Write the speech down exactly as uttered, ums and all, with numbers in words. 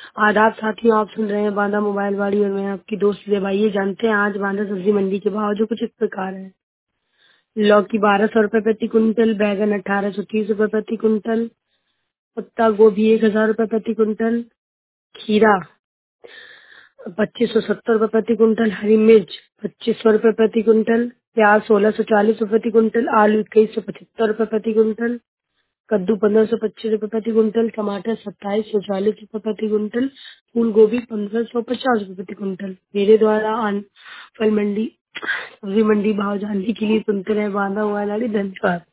आदाब साथियों, आप सुन रहे हैं बांदा मोबाइल वाली और मैं आपकी दोस्त देव। आइए जानते हैं आज बांदा सब्जी मंडी के भाव जो कुछ इस प्रकार है। लौकी बारह सौ रुपए प्रति कुंटल, बैगन अठारह सौ तीस रुपए प्रति कुंटल, पत्ता गोभी एक हजार रुपए प्रति कुंटल, खीरा पच्चीस सौ सत्तर रुपए प्रति कुंटल, हरी मिर्च पच्चीस सौ रुपए प्रति कुंटल, प्याज सोलह सौ चालीस रुपए प्रति कुंटल, आलू इक्कीस सौ पचहत्तर रुपए प्रति कुंटल, कद्दू पंद्रह सौ पच्चीस रुपए प्रति कुंटल, टमाटर सत्ताईस सौ चालीस रुपए प्रति कुंटल, फूल गोभी पंद्रह सौ पचास रुपए प्रति कुंटल। मेरे द्वारा आन फल मंडी सब्जी मंडी भाव जानने के लिए सुनते रहे बांधा हुआ। धन्यवाद।